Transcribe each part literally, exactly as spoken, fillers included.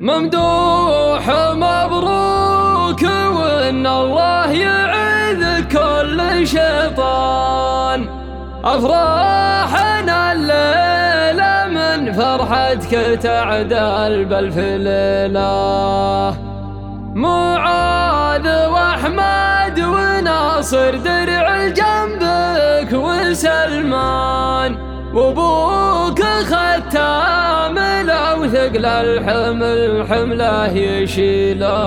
ممدوح مبروك وإن الله يعيذ كل شيطان. أفراحنا الليلة من فرحتك تعدل بالف ليلة. معاذ وأحمد وناصر درع جنبك وسلمان، وابوك ختام لو ثقل الحمل حمله يشيله.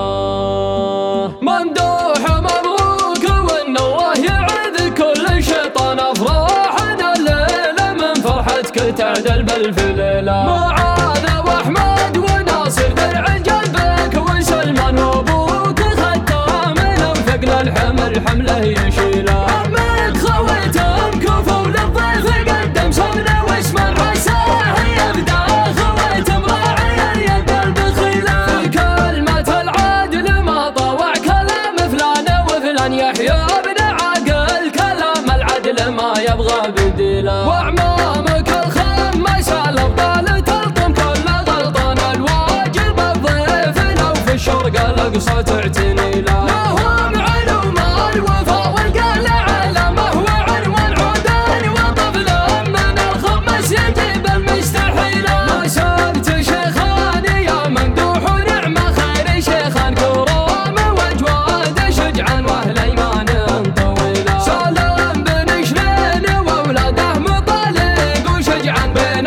ممدوح مبروك وإن الله يعيذ كل شيطان. أفراحنا الليلة من فرحتك تعدل بالف ليلة. معاذ وأحمد وناصر درع جنبك وسلمان، وابوك ختام لو ثقل الحمل حمله يشيله. عمك خويتهم كفوا للضيف قدم صبنا واسمع عساه يبدا. خويتهم راعي اليد البخيله. في كلمة العدل ما طوع كلام فلان وفلان. يحيى ابن عاقل كلام العدل ما يبغى بديله. وعمامك الخمس الابطال تلطم كل غلطان. الواجب الضيف لو في الشرق الاقصى تعتني له. لهم علوم الوفا والقلع علمه وعنوان عودان وطفل من الخمس يجيب المستحيله. ما سبت شيخان يا ممدوح ونعمه خير شيخان. كرام وجواد شجعان واهل ايمان طويله. سالم بن شلين واولاده مطالق وشجعان. بين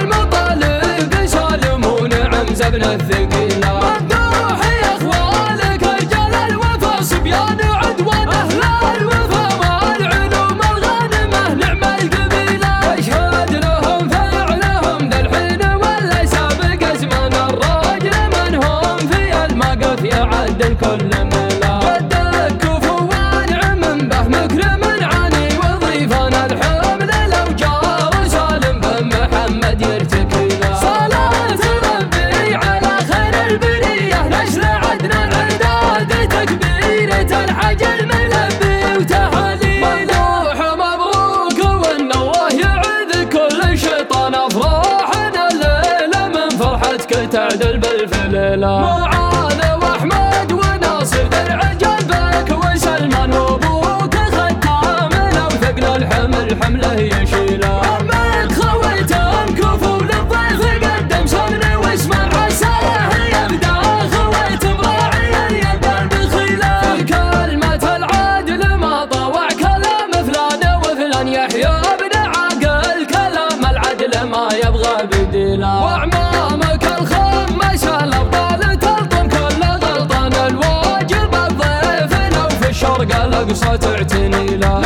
المطالق سالم ونعم زبن الثقيله. ممدوح يا اخوالك رجال الوفا صبيان عدوان. اهل الوفا والعلوم الغانمه نعم القبيله. اشهد لهم فعلهم ذا الحين ولا سابق زمان. الراجل من هم في المقف يعدل كل ملا. ودك كفو ونعم به مكرم عاني وضيفان. الحمل لو جار سالم بن محمد يرتكي له. صلاة ربي على خير البريه نشر عدنان عداد تكبيرة الحج الملبي وتهاليله. ممدوح مبروك وإن الله يعيذ كل شيطان. أفراحنا الليلة من فرحتك تعدل بالف ليلة. معاذ وأحمد وناصر درع جنبك وسلمان، وابوك ختام لو ثقل الحمل حمله يشيله. عمك خويتهم كفوا للضيف قدم صبنا واسمع عساه يبدا. خويتهم راعي اليد البخيله. في كلمة العدل ما طوع كلام فلان وفلان. يحيى ابن عاقل كلام العدل ما يبغى بديله. وعمامك الخمس الابطال تلطم كل غلطان. الواجب الضيف لو في الشرق الاقصى تعتني له.